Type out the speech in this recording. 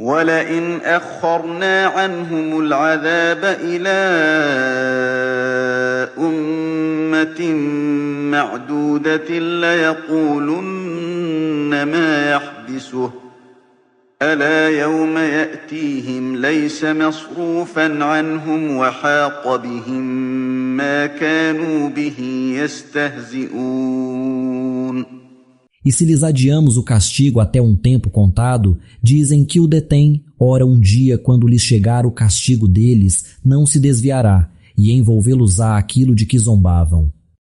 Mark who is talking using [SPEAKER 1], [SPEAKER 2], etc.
[SPEAKER 1] وَلَئِنْ أَخَّرْنَا عَنْهُمُ الْعَذَابَ إِلَىٰ أُمَّةٍ مَّعْدُودَةٍ لَّيَقُولُنَّ مَا يَحْبِسُهُ ۗ أَلَا يَوْمَ يَأْتِيهِمْ لَيْسَ مَصْرُوفًا عَنْهُمْ وَحَاقَ بِهِم مَّا كَانُوا بِهِ يَسْتَهْزِئُونَ.
[SPEAKER 2] E se lhes adiamos o castigo até um tempo contado, dizem que o detém, ora um dia quando lhes chegar o castigo deles, não se desviará, e envolvê-los-á aquilo de que zombavam.